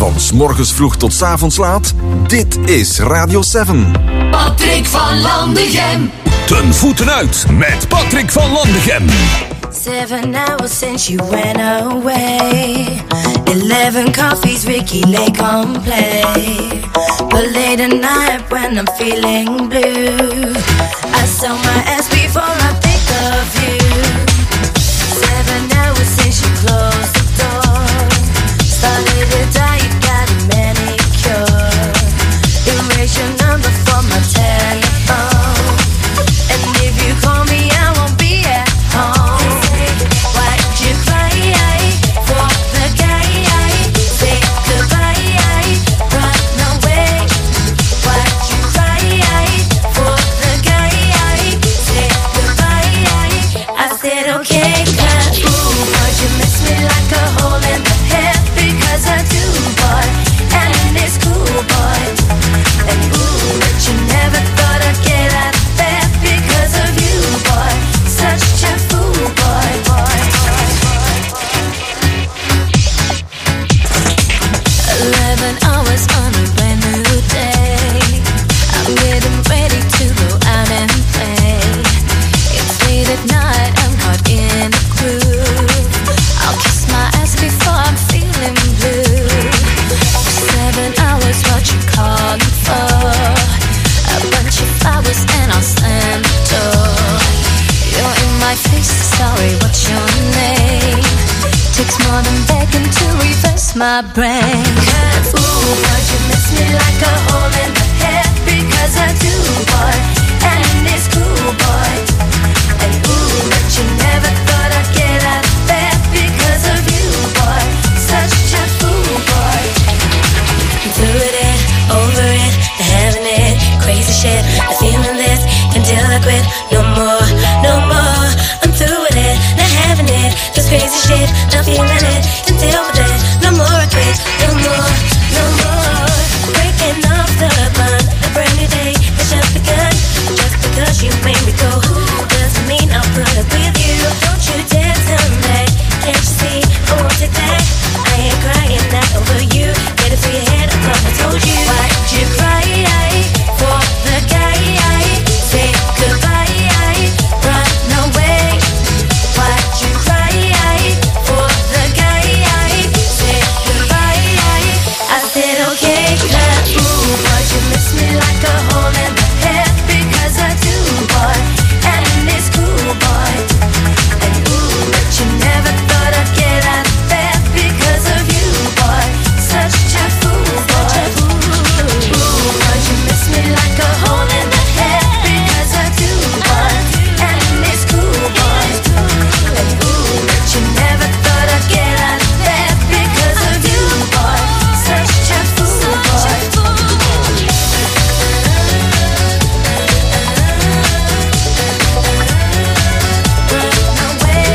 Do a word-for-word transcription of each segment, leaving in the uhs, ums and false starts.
Van 's morgens vroeg tot 's avonds laat, dit is Radio zeven. Patrick van Landegem. Ten voeten uit met Patrick van Landegem. Seven hours since you went away. Eleven coffees, Ricky Lake on play. But late at night when I'm feeling blue, I sell my ass before I think of you. Seven hours since you closed the door. Started to die, you got a manicure. Erase your number from my telephone. And if you call me, I won't be at home. Why'd you cry for the guy? Say goodbye, run away. Why'd you cry for the guy? Say goodbye. I said okay, 'cause ooh, would you miss me like a hole in the head? Because I do, boy, and it's cool, boy. And ooh, but you never thought I'd get out of bed because of you, boy. Such a fool, boy, boy. Eleven hours on a brand new day. I'm getting ready to go out and play. It's late at night, I'm caught in a groove. I'll kiss my ass before I'm feeling blue. Seven hours, what you calling for? A bunch of flowers and I'll slam the door. You're in my face, sorry, what's your name? Takes more than begging to reverse my brain. 'Cause ooh, would you miss me like a hole in the head? Because I do, boy, and it's cool, boy. And ooh, but you never thought I'd get out of bed because of you, boy. Such a fool, boy. Through it, over it, the having it, crazy shit, the feeling this until I quit. No more, no more. I'm through with it, not having it, just crazy shit, not feeling it until we're dead. No more I quit, no more, no more. Breaking off the bond, a brand new day has just begun. Just because you made me go doesn't mean I'll put up with you. Don't you dare tell me that. Can't you see I won't take that? I ain't crying not over you. Get it through your head, I thought I told you. Why'd you cry for the guy? Say goodbye, run away. Why'd you cry for the guy? Say goodbye. I said okay, 'cause ooh, would you miss me like a hole in the head? Because I do, boy, and it's cool, boy. And ooh, but you never thought I'd get out of bed because of you, boy. Such a fool, boy. Ooh, would you miss me like a hole in the head? Because I do, boy, and it's cool, boy. And ooh, but you never thought I'd get out of bed because of you, boy. Such a fool, boy. Run away.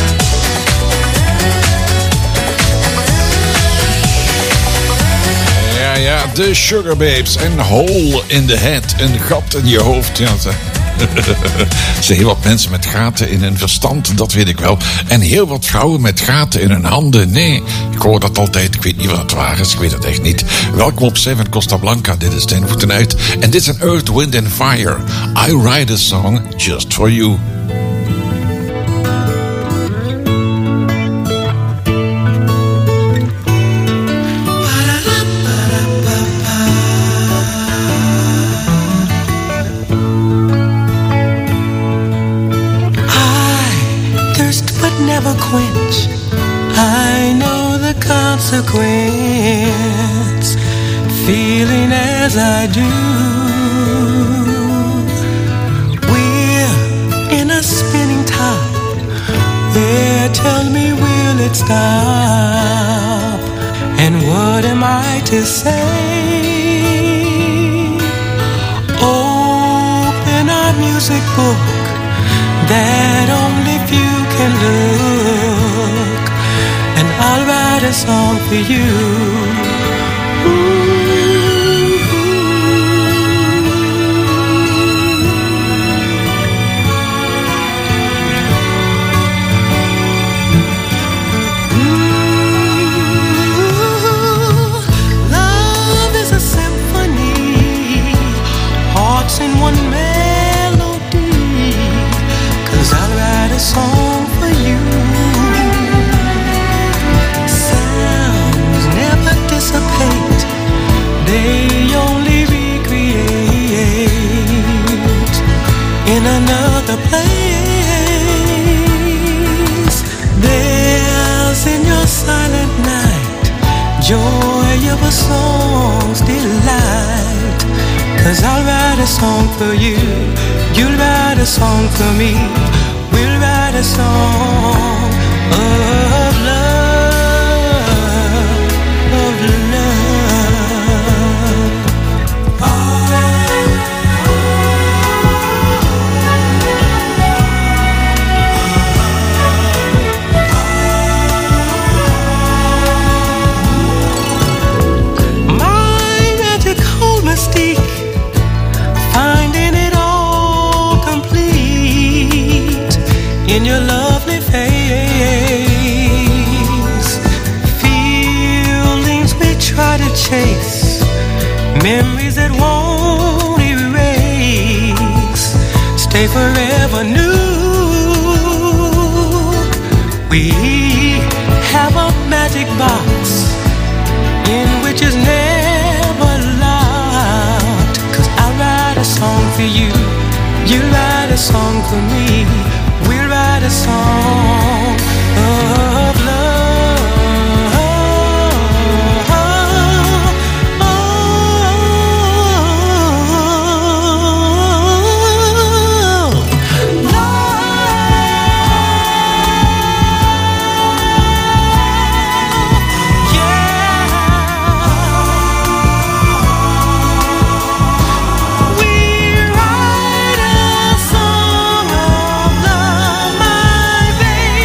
Ja, ja, de Sugar Babes. Een hole in the head. Een gat in je hoofd. Ja, ze. Ze heel wat mensen met gaten in hun verstand, dat weet ik wel. En heel wat vrouwen met gaten in hun handen. Nee, ik hoor dat altijd. Ik weet niet wat het waar is. Ik weet het echt niet. Welkom op zeven Costa Blanca. Dit is Ten Voeten Uit. En dit is een Earth, Wind and Fire. I write a song just for you. Never quench. I know the consequence. Feeling as I do, we're in a spinning top. There, tell me, will it stop? And what am I to say? Open our music book that only few can look, and I'll write a song for you. Ooh. Ooh. may only recreate in another place. There's in your silent night joy of a song's delight. 'Cause I'll write a song for you, you'll write a song for me. We'll write a song of love, of love. My magical mystique, finding it all complete in your lovely face. Feelings we try to chase, memories that won't erase, stay forever new. We have a magic box in which is never locked. 'Cause I'll write a song for you, you write a song for me. We'll write a song of love, oh, love, yeah. We write a song of love, my baby.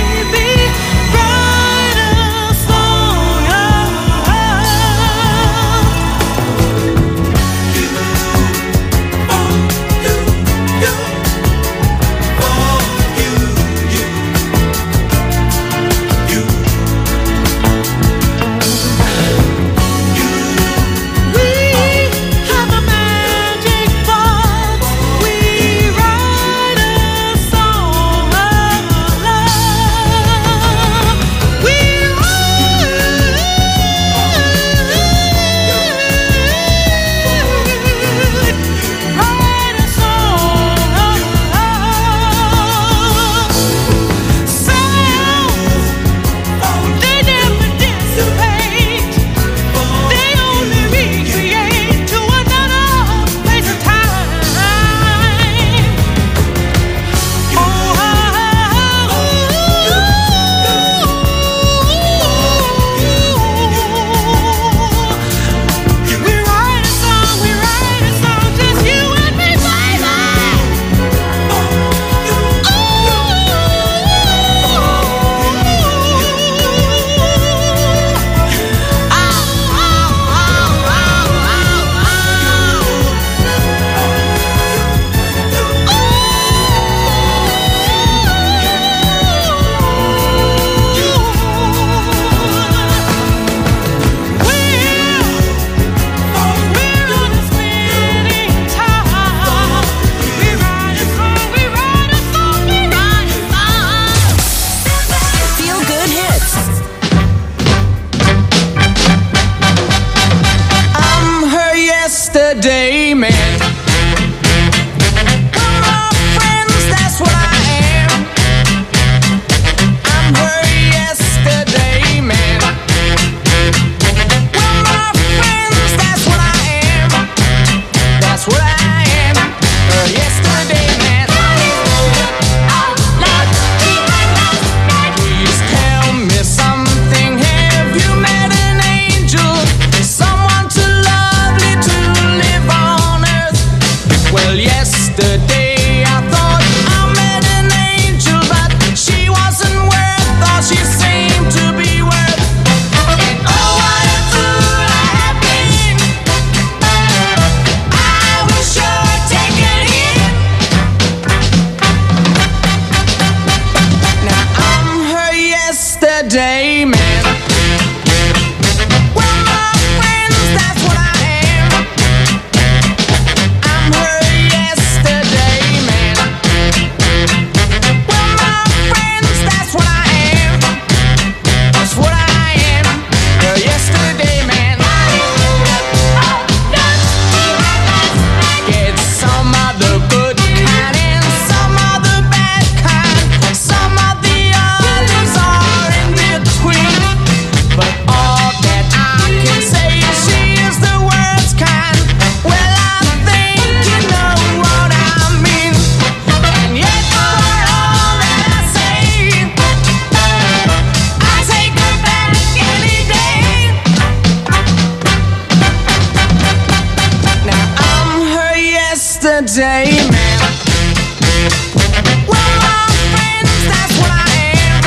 yesterday, man. Well, my friends, that's what I am.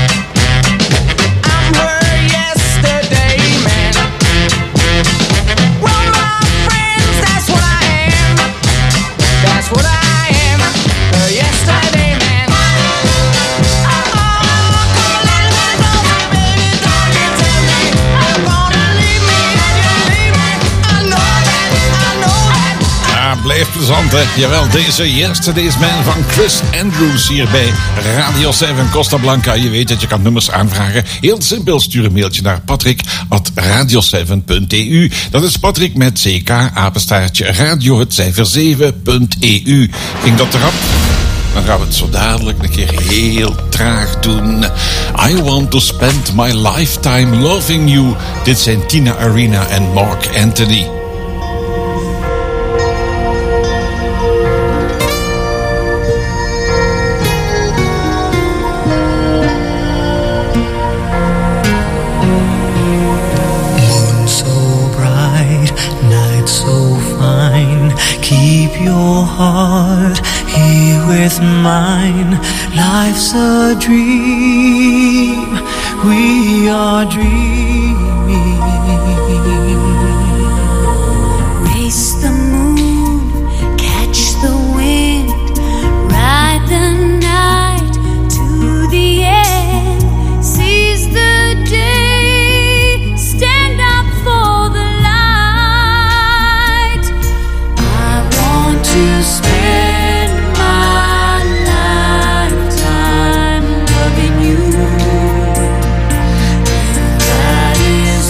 I'm her yesterday, man. Well, my friends, that's what I am. That's what I am. Her yesterday, man. Blijft plezant, hè? Jawel, deze Yesterday's Man van Chris Andrews hier bij Radio zeven Costa Blanca. Je weet dat je kan nummers aanvragen. Heel simpel, stuur een mailtje naar patrick at radio zeven punt e u. Dat is Patrick met ck, apenstaartje, radio het cijfer zeven punt e u. Ging dat erop? Dan gaan we het zo dadelijk een keer heel traag doen. I want to spend my lifetime loving you. Dit zijn Tina Arena en Mark Anthony. Keep your heart here with mine. Life's a dream. We are dreaming. Race the moon, catch the wind, ride the night to the end, seize the day, stand up for the light. I want to spend my lifetime loving you. That is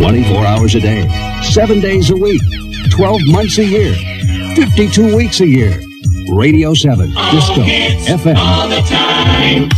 twenty-four hours a day, seven days a week, twelve months a year, fifty-two weeks a year. Radio seven, Disco, F M. All the time.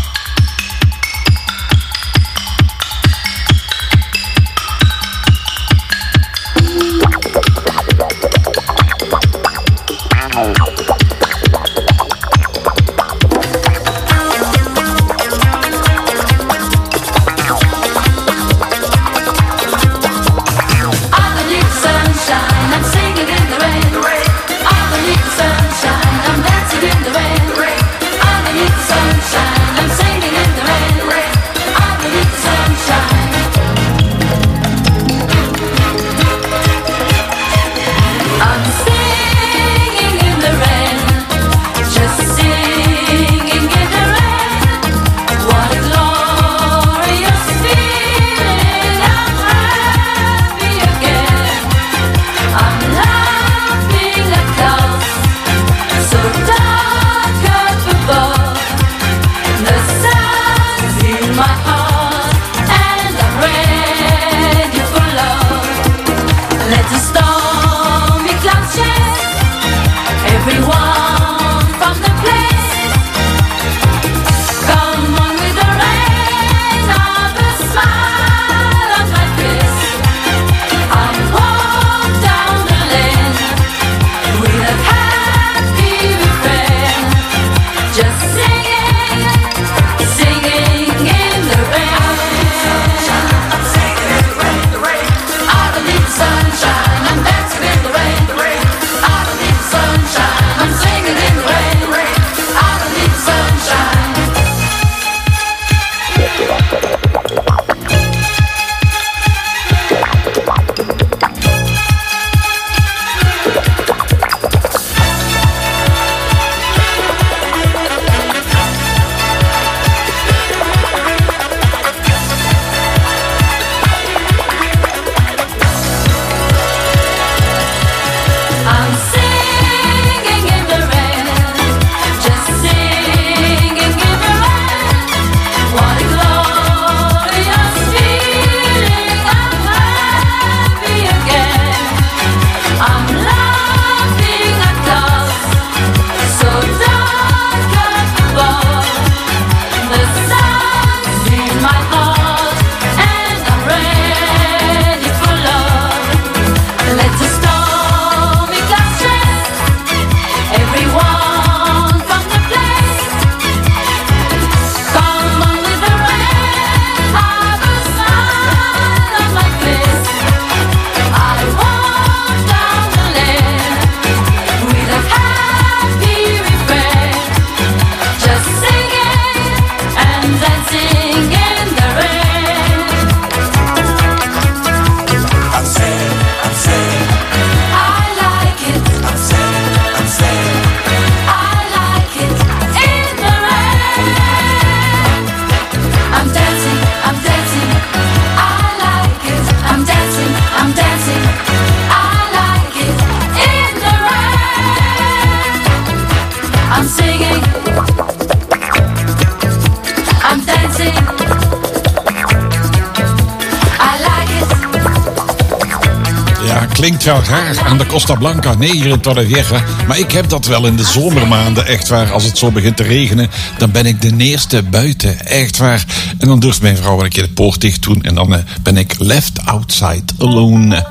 Klinkt wel raar aan de Costa Blanca, nee, hier in Torrevieja. Maar ik heb dat wel in de zomermaanden, echt waar. Als het zo begint te regenen, dan ben ik de eerste buiten, echt waar. En dan durft mijn vrouw een keer de poort dicht doen. En dan uh, ben ik left outside alone.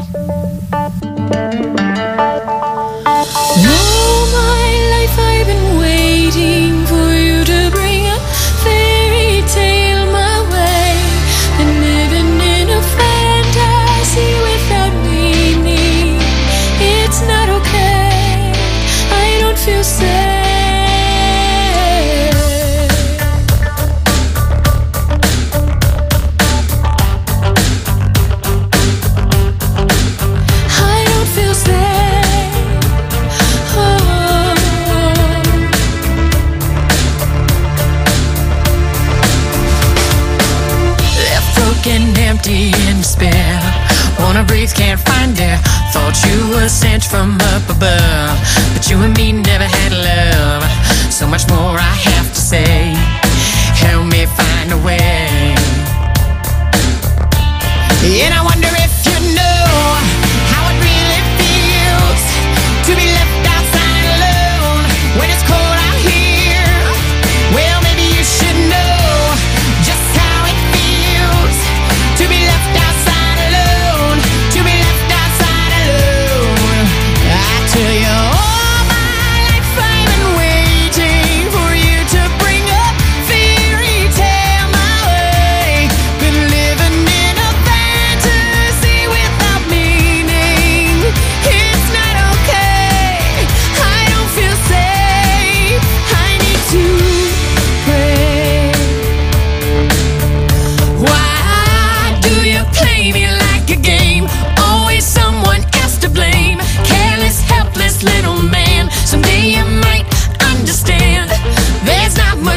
Can't find it. Thought you were sent from up above, but you and me never had love. So much more I have to say. Help me find a way. And I wonder if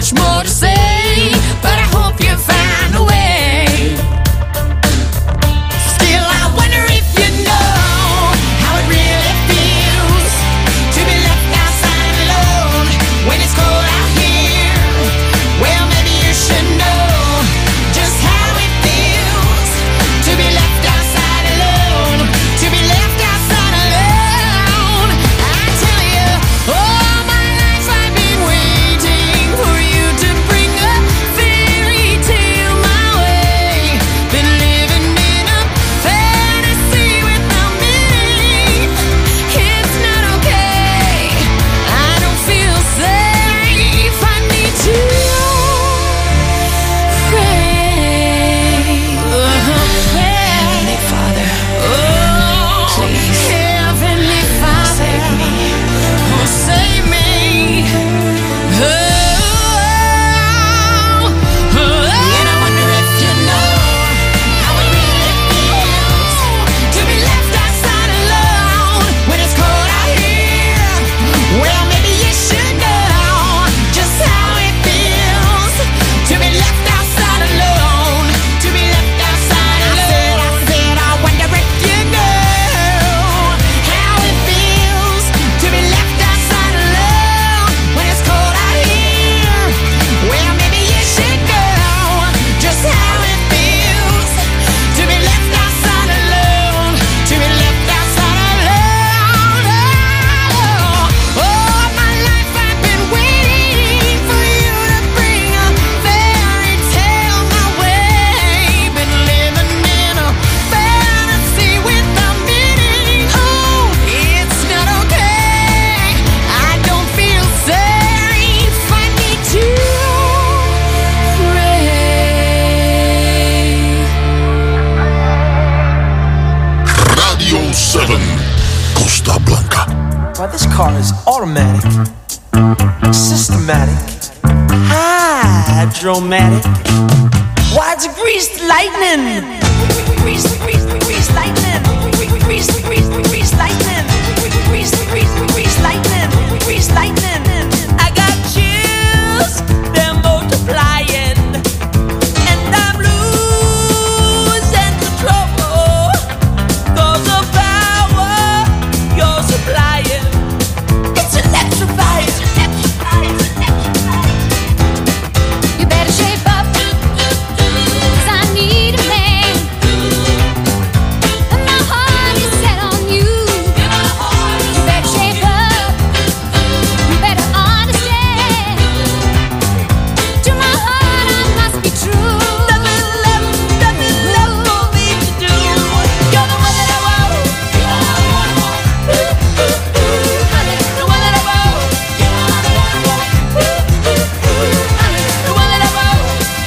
much more to say, but I hope you find a way. Still, I wonder if you know how it really feels to be left outside alone when it's cold out here. Well, maybe you should know just how it feels to be left outside alone, to be left outside alone. I tell you, all my life I've been waiting for you to bring a fairy tale my way. Been living in a fantasy without meaning. It's not okay. I don't feel safe. I need to pray. Heavenly Father, oh, please, Heavenly Father, save me. Oh, save me. Oh, oh, and I wonder if you know how it really feels to be left outside alone when it's cold out here. Well, maybe you should know just how it feels to be left outside alone, to be left outside alone. I said, I wonder if you know how it feels to be left outside alone when it's cold out here. Well, maybe you should know just how it feels to be left outside alone, to be left outside alone. Oh, all my life I've been waiting for you to bring a fairy tale my way. Been living in a fantasy without meaning. Oh, it's not okay. I don't feel safe. I need to pray. Radio seven. Costa Blanca. Why, this car is automatic, systematic, hydromatic. Why, it's a greased lightning. Greased, greased, greased lightning. Greased, greased, greased lightning. Greased, greased, greased lightning. Greased lightning. I got chills, they're multiplying, and I'm losing control. Cause of power you're supplying, it's electrifying. You better shape up, 'cause I need a man. And my heart is set on you. You better shape up, you better understand. To my heart I must be true. Nothing left, nothing left for me to do. You're the one that I want. The one that I want. The one that I want.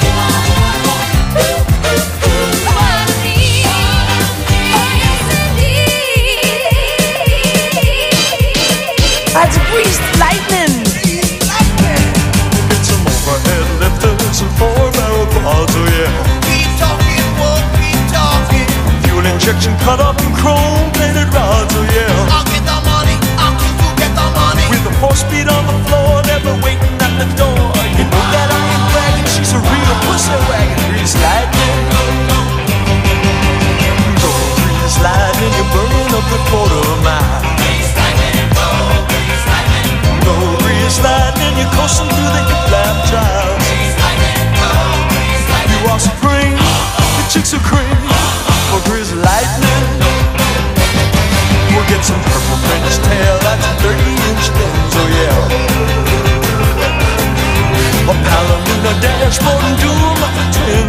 That's a greased lightning. It's some overhead lifters and four barrel quads, oh yeah. Keep talking, won't keep talking. Fuel injection cut up in chrome plated rods, oh yeah. I'll get the money, I'll keep you get the money. With the four speed on the floor, never waiting at the door. You know that I ain't bragging, she's a real pussy wagon. Grease lightning. Go grease lightning, you're burning up the quarter mile. Go grease lightning, you're coasting through the hip lap trials. You are supreme, the chicks are cream. For grease lightning, we'll get some purple French tail, that's a thirty inch lens, oh yeah. A Palomino dashboard and doom of the twin,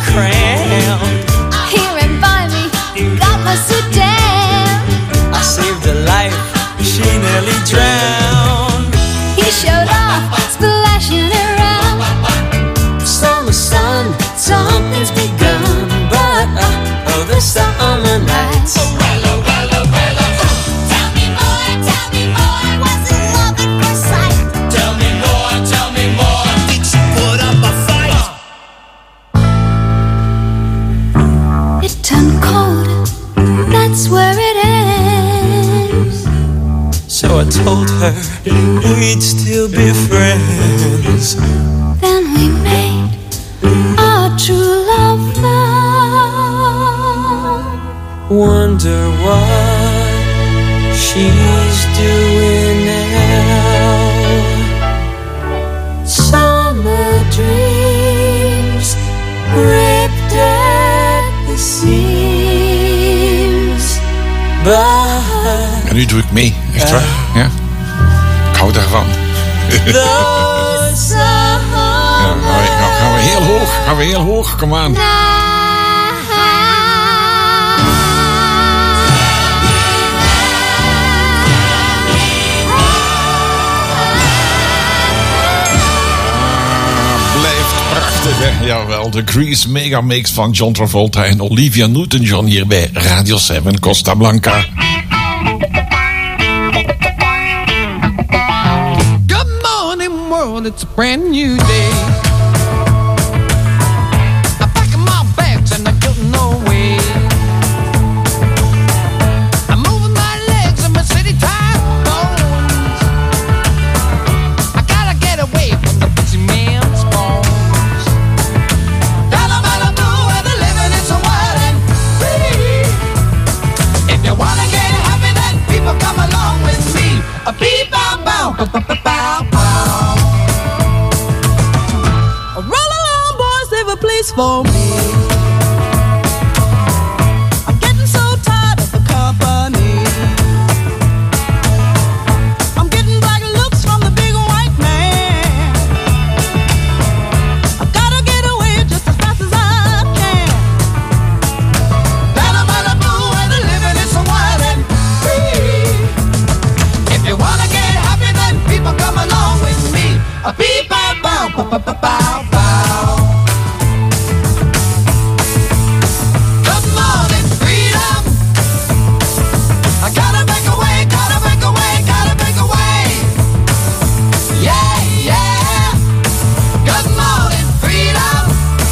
crown. Here and by me, got my suit down. I saved her life, she nearly drowned. He showed off, splashing around. Summer sun, something's begun, but uh, oh, the summer nights. That's where it ends. So I told her we'd still be friends. Then we made our true love vow. Wonder what she's doing now. Summer dreams ripped at the seams. En nu doe ik mee, echt waar? Ja. Ik hou daarvan. Ja, gaan, we, gaan we heel hoog, gaan we heel hoog, kom aan. Jawel, de Grease Mega Mix van John Travolta en Olivia Newton-John hier bij Radio zeven Costa Blanca. Good morning world, it's a brand new day. I'm packing my bags and I'm getting away. I'm moving my legs and my city time bones. I gotta get away from the busy man's phone. Come along with me. A beep bow bow bow bow bow bow. Roll along, boys, save a place for me. I'm getting so tired of the company. I'm getting black looks from the big white man. I gotta get away just as fast as I can. Down in Malibu where the living is so wild and free. If you wanna get happy, then people come along with me. A beep bow bow bow bow bow bow. Good morning, freedom. I gotta break away, gotta break away, gotta break away. Yeah, yeah. Good morning, freedom.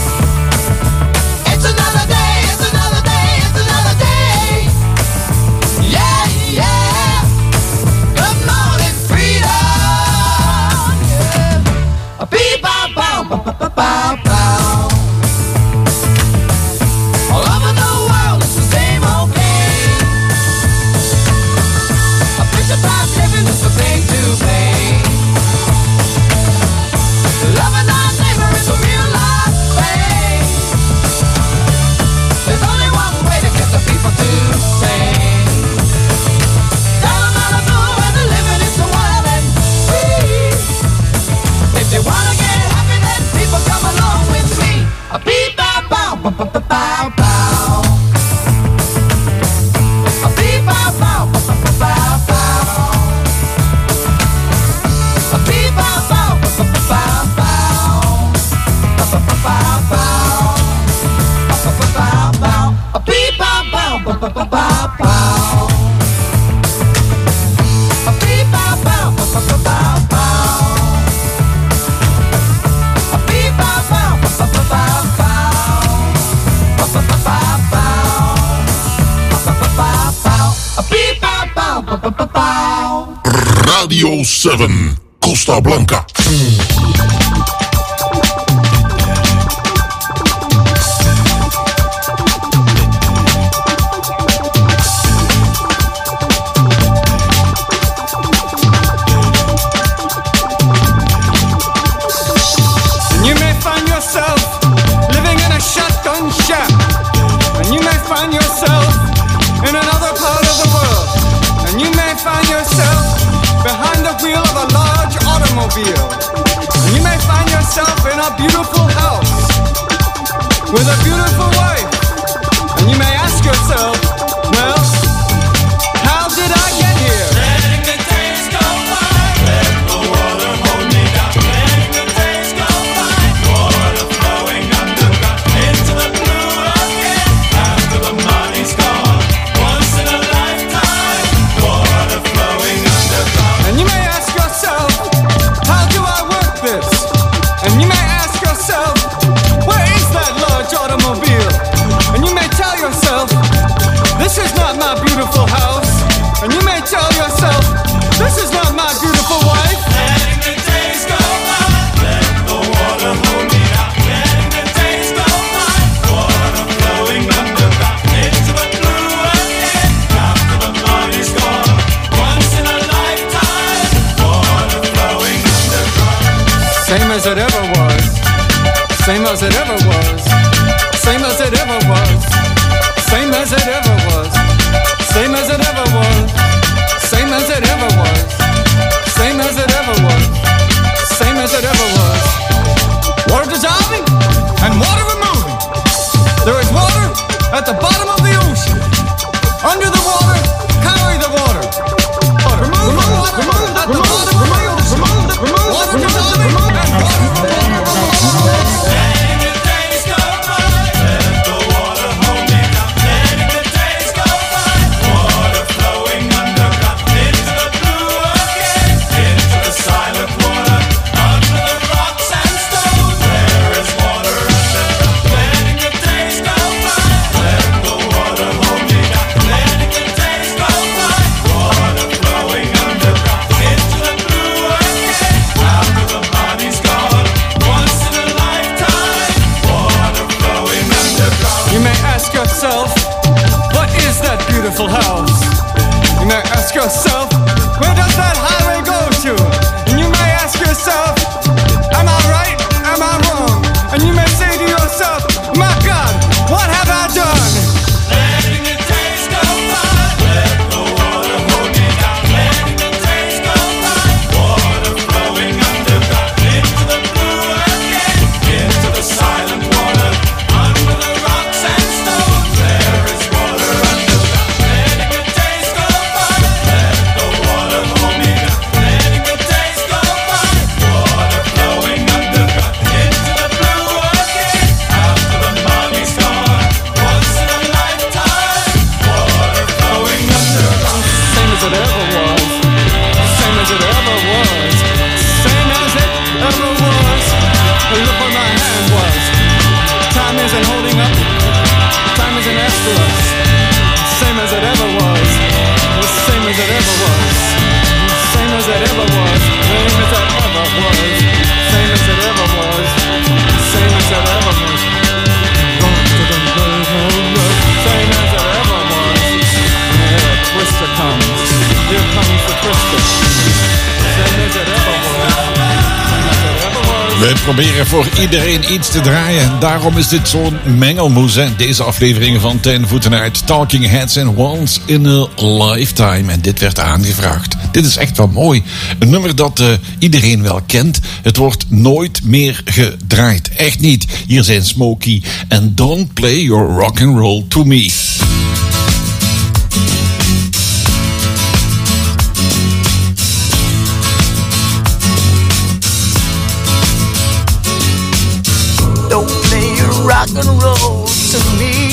It's another day, it's another day, it's another day. Yeah, yeah. Good morning, freedom. Yeah. A beep bow bow bow bow bow bow bow. All over the world, it's the same old game. A picture time living is the thing to pay. Loving our neighbor is a real life thing. There's only one way to get the people to sing. Down in Malibu where the living is so wild and free. If you wanna get happy, then people come along with me. A beep bow bow bow bow bow bow bow. A beep bow bow bow bow bow bow bow. A beep bow bow bow bow bow bow bow. Bow bow bow bow bow. Bow bow bow bow bow. A beep bow bow bow bow bow bow bow. A beep bow bow bow bow bow bow bow. A beep bow bow bow bow bow bow bow. Bow bow bow bow bow. Bow bow bow bow bow. A beep bow bow bow bow bow bow. Radio zeven Costa Blanca. You may find yourself living in a shotgun shack, and you may find yourself in another part of the world, and you may find yourself behind the wheel of a large automobile, and you may find yourself in a beautiful house with a beautiful wife. And you may ask yourself, well, how did I get here? Letting the days go by, let the water hold me down. Letting the days go by, water flowing underground into the blue again. After the money's gone, once in a lifetime, water flowing underground. And you may ask yourself, how do I work this? And you may ask yourself, where is that large automobile? And you may tell yourself, this is not my beautiful house. And you may tell yourself, this is not my beautiful wife. Letting the days go by, let the water hold me down. Letting the days go by, water flowing underground into the blue again. After the money's gone, once in a lifetime, water flowing underground. Same as it ever was. Same as it ever was. Same as it ever was. Same as it ever was. Same as it ever was. Same as it ever was. Same as it ever was. Same as it ever was. Water dissolving and water removing. There is water at the bottom of the ocean. Under the water, carry the water. Remove the water at the bottom of the ocean. Water dissolving and water removing. Letting the days go by, let the water hold me down. Letting the days go by, water flowing underground into the blue again, into the silent water, under the rocks and stones. There is water underground. Letting the days go by, let the water hold me down. Letting the days go by, water flowing underground into the blue again. After the money's gone, once in a lifetime, water flowing underground. You may ask yourself, what is that beautiful house? You may ask yourself, where does that highway go to? And you may ask yourself, am I right? Am I wrong? And you may say to yourself, my God, what have I done? Letting the days go by, let the water hold me down. Letting the days go by, water flowing underground into the blue again, into the silent water, under the rocks and stones. There is water underground. Letting the days go by, let the water hold me down. Letting the days go by, water flowing underground into the blue again. After the money's gone, once in a lifetime, water flowing underground. Same as it ever was. Same as it ever was. Same as it ever was. Look where my hand was. Time isn't holding up. Time isn't after us. Same as it ever was. Same as it ever was. Same as it ever was. Same as it ever was. Same as it ever was. Same as it ever was. Same as it ever was. Here a twister comes. Here comes the twister. Same as it ever was. Same as it ever was. We proberen voor iedereen iets te draaien. Daarom is dit zo'n mengelmoes. Hè? Deze afleveringen van Ten Voeten uit Talking Heads en Once in a Lifetime. En dit werd aangevraagd. Dit is echt wel mooi. Een nummer dat uh, iedereen wel kent. Het wordt nooit meer gedraaid. Echt niet. Hier zijn Smokey en Don't Play Your Rock and Roll to Me. Don't play your rock and roll to me.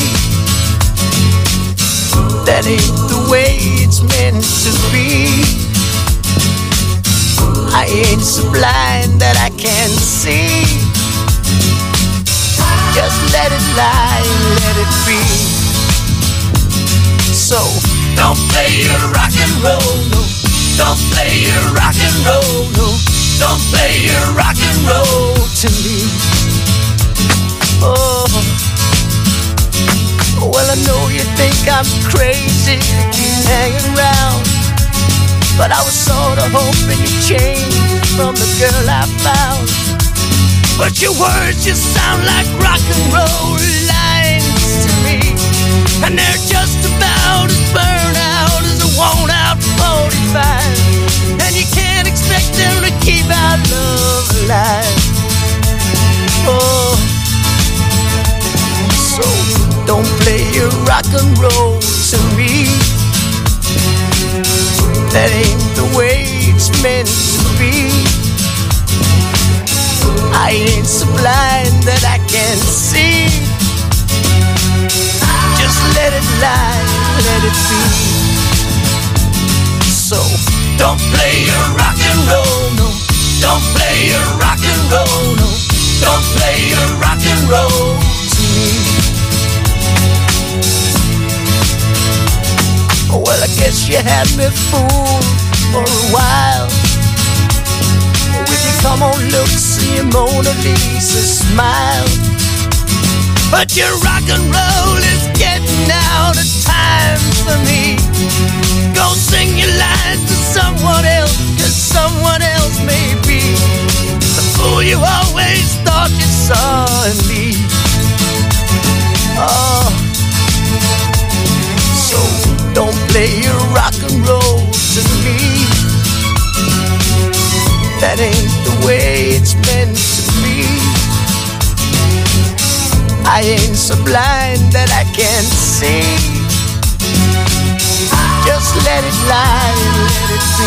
That ain't the way it's meant to be. I ain't so blind that I can't see. Just let it lie and let it be. So don't play your rock and roll, no. Don't play your rock and roll, no. Don't play your rock and roll to me. Oh, well, I know you think I'm crazy to keep hanging around, but I was sorta hoping you'd change from the girl I found. But your words just sound like rock and roll lines to me, and they're just about as burned out as a worn-out forty-five. And you can't expect them to keep our love alive. Oh, rock and roll to me. That ain't the way it's meant to be. I ain't so blind that I can't see. Just let it lie, let it be. So don't play your rock and roll, no. Don't play your rock and roll, no. Don't play your rock and roll to me. Well, I guess you had me fooled for a while with your come on looks and your Mona Lisa smile. But your rock and roll is getting out of time for me. Go sing your lines to someone else, 'cause someone else may be the fool you always thought you saw in me. Oh, so don't play your rock and roll to me. That ain't the way it's meant to be. I ain't so blind that I can't see. Just let it lie, let it be.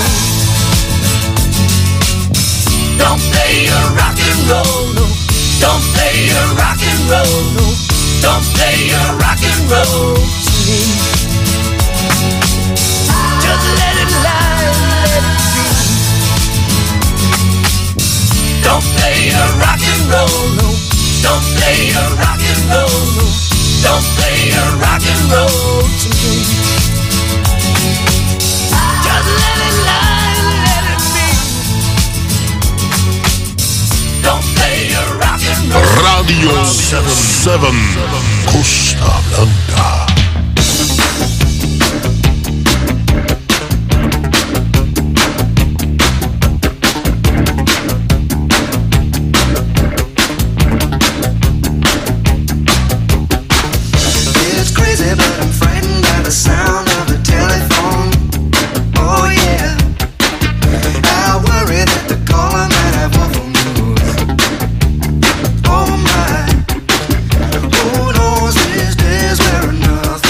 Don't play your rock and roll, no. Don't play your rock and roll, no. Don't play your rock and roll to me. Just let it lie, let it be. Don't play your rock and roll, no. Don't play your rock and roll, no. Don't play your rock and roll to me. Just let it lie, let it be. Don't play your rock and roll. Radio seven, Costa Blanca. Who knows these days where enough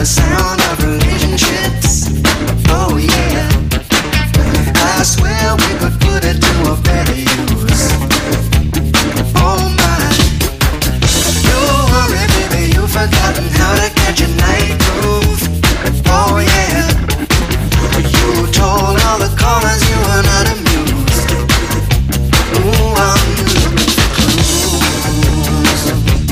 the sound of relationships. Oh yeah, I swear we could put it to a better use. Oh my, don't worry baby, you've forgotten how to catch a night groove. Oh yeah, you told all the callers you were not amused. Ooh, I'm looking for clues.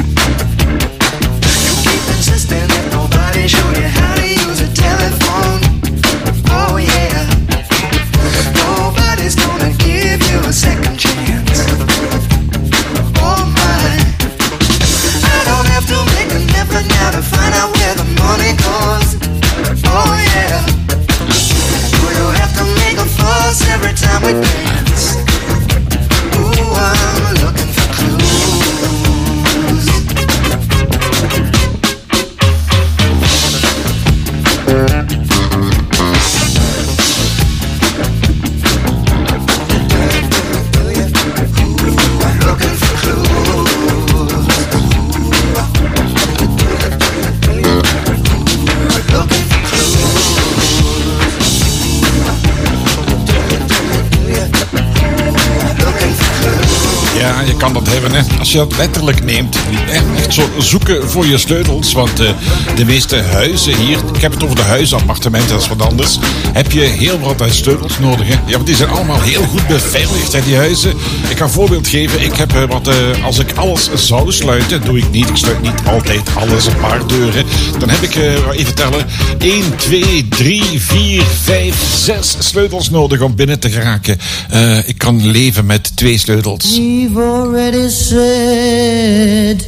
You keep insisting that nobody showed you how to use a telephone. Oh yeah, nobody's gonna give you a second chance. Oh my, I don't have to make an effort now to find out where the money goes. Oh yeah, do you have to make a fuss every time we dance? Ooh, I'm looking for clues. Ja, je kan dat hebben, hè. Als je dat letterlijk neemt. Hè. Echt zo zoeken voor je sleutels. Want uh, de meeste huizen hier, ik heb het over de huisappartementen, dat is wat anders. Heb je heel wat aan sleutels nodig, hè. Ja, want die zijn allemaal heel goed beveiligd, hè, die huizen. Ik ga een voorbeeld geven. Ik heb uh, wat, uh, als ik alles zou sluiten, doe ik niet. Ik sluit niet altijd alles, een paar deuren. Dan heb ik, uh, even tellen, één, twee, drie, vier, vijf, zes sleutels nodig om binnen te geraken. Uh, ik kan leven met twee sleutels. We've already said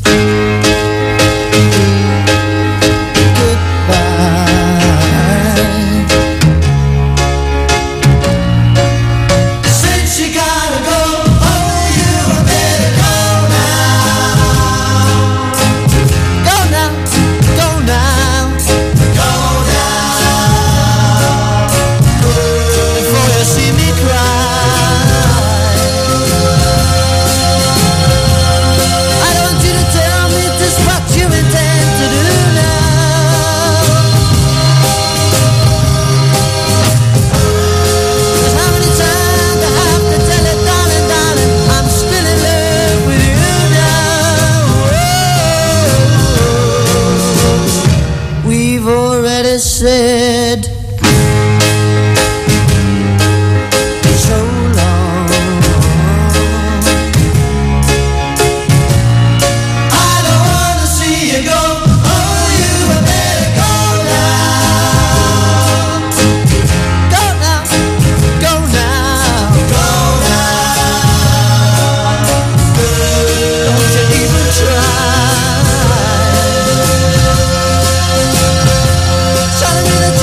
said so long. I don't wanna see you go. Oh, you had better go now. Go now, go now, go now. Don't you even try. Try to be the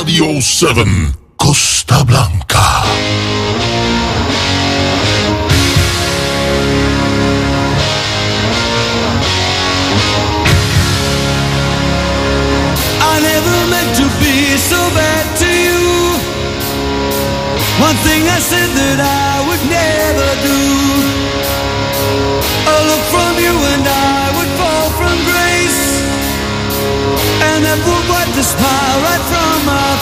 Radio seven, Costa Blanca. I never meant to be so bad to you. One thing I said that I would never do. A look from you and I would fall from grace, and that would wipe the smile right from my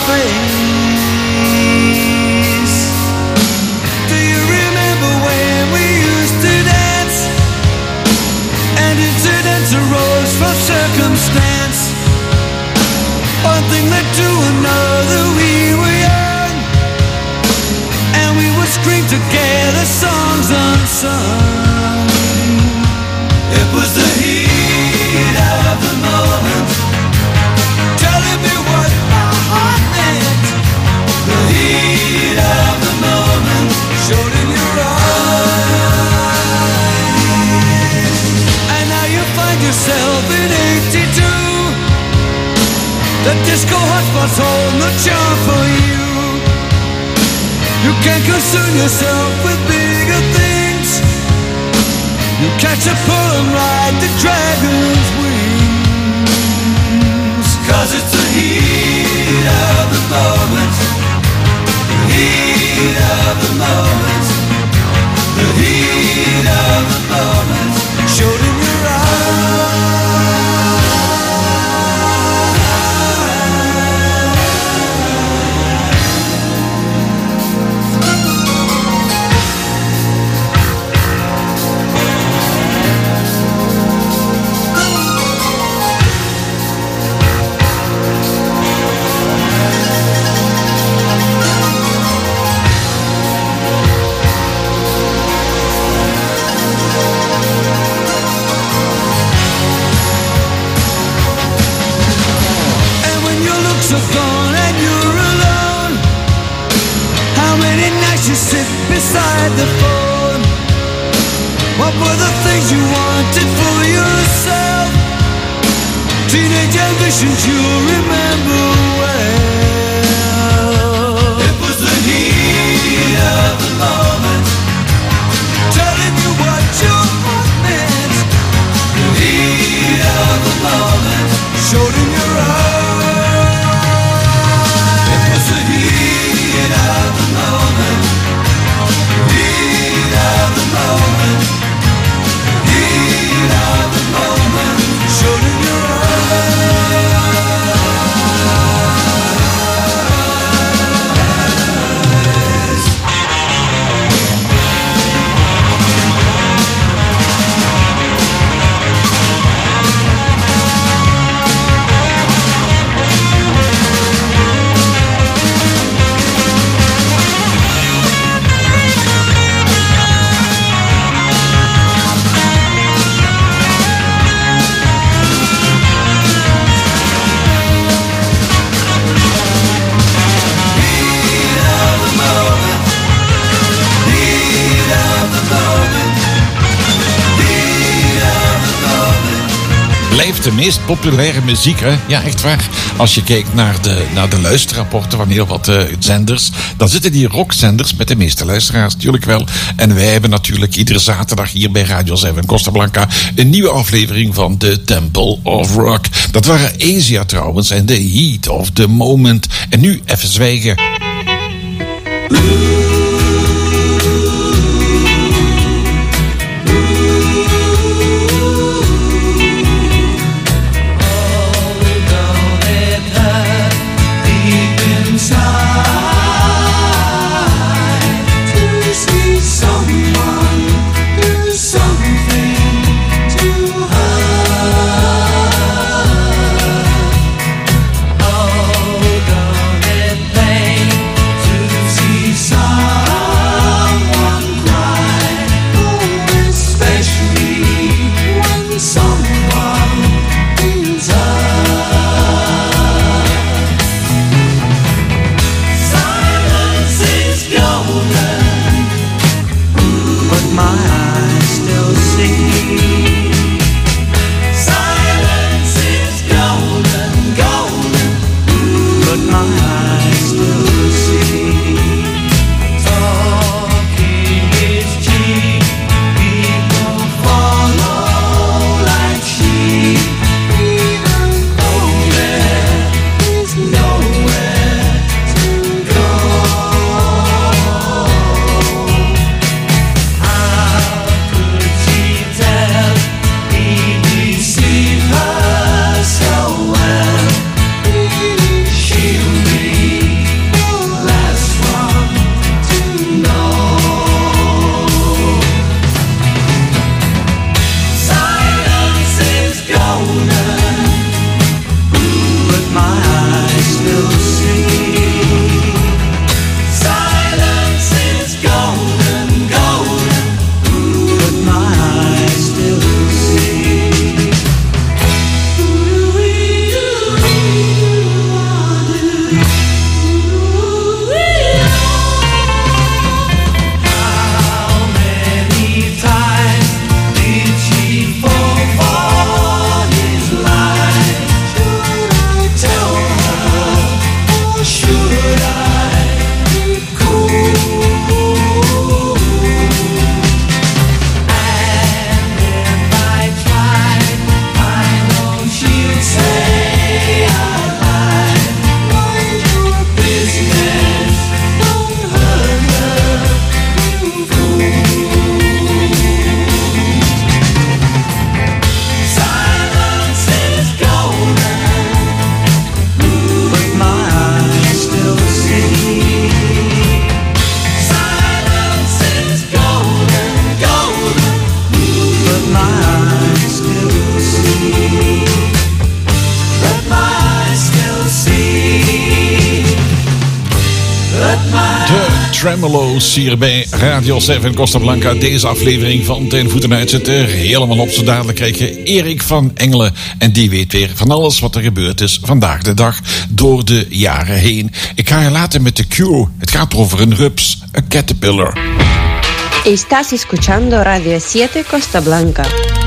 face. Do you remember when we used to dance, and incidents arose from circumstance? One thing led to another, we were young, and we would scream together songs unsung. It was the heat of the moment, telling me what my heart meant. The heat of the moment showed in your eyes. And now you find yourself in eighty-two. The disco hotspots hold no charm for you. You can't concern yourself with bigger things. You catch a pull and ride the dragon's wings. Cause it's the heat of the moment. The heat of the moment. The heat of the moment showed in your eyes. Are gone and you're alone. How many nights you sit beside the phone? What were the things you wanted for yourself? Teenage ambitions you remember well. It was the heat of the moment, telling you what your heart meant. The heat of the moment showed in your eyes. Blijft de meest populaire muziek, hè? Ja, echt waar. Als je kijkt naar de, naar de luisterrapporten van heel wat uh, zenders, dan zitten die rockzenders met de meeste luisteraars, natuurlijk wel. En wij hebben natuurlijk iedere zaterdag hier bij Radio zeven Costa Blanca een nieuwe aflevering van The Temple of Rock. Dat waren Asia trouwens en The Heat of the Moment. En nu even zwijgen. my eyes. still see. Silence is golden, golden, but my eyes still see. How many times did she fall for his lie? Should I tell her, or should I be cool? And if I tried, I know she'd say I lied. Mind your business, don't hurt her, you fool. Silence is golden, but my eyes still see. Silence is golden, golden, but my eyes still see. But my eyes still see. But my De Tremolo's hier bij Radio zeven Costa Blanca. Deze aflevering van Ten Voeten uit zit er helemaal op. Zo dadelijk krijg je Erik van Engelen. En die weet weer van alles wat er gebeurd is vandaag de dag door de jaren heen. Ik ga je laten met de Cure. Het gaat over een rups, een caterpillar. Estás escuchando Radio siete Costa Blanca.